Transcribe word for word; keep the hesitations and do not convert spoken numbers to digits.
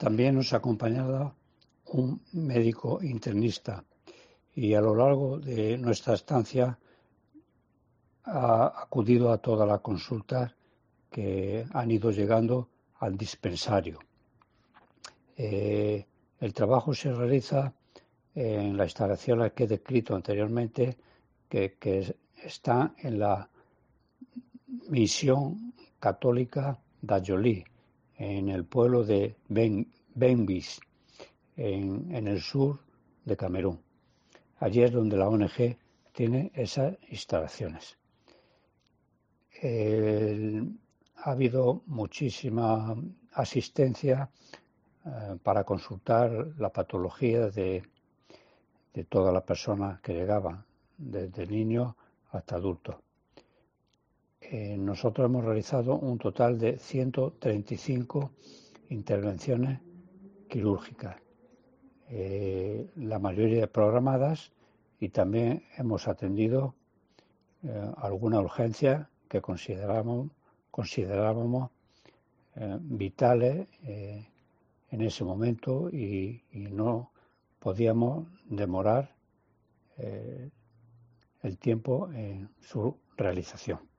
también nos ha acompañado un médico internista y a lo largo de nuestra estancia ha acudido a todas las consultas que han ido llegando al dispensario. Eh, el trabajo se realiza en la instalación que he descrito anteriormente, que, que está en la misión católica d'Ajoli, en el pueblo de ben, Benbis, en, en el sur de Camerún. Allí es donde la O N G tiene esas instalaciones. El, ha habido muchísima asistencia eh, para consultar la patología de, de todas las personas que llegaban, desde niños hasta adultos. Eh, nosotros hemos realizado un total de ciento treinta y cinco intervenciones quirúrgicas, eh, la mayoría programadas, y también hemos atendido eh, alguna urgencia que considerábamos, considerábamos eh, vitales eh, en ese momento y, y no podíamos demorar eh, el tiempo en su realización.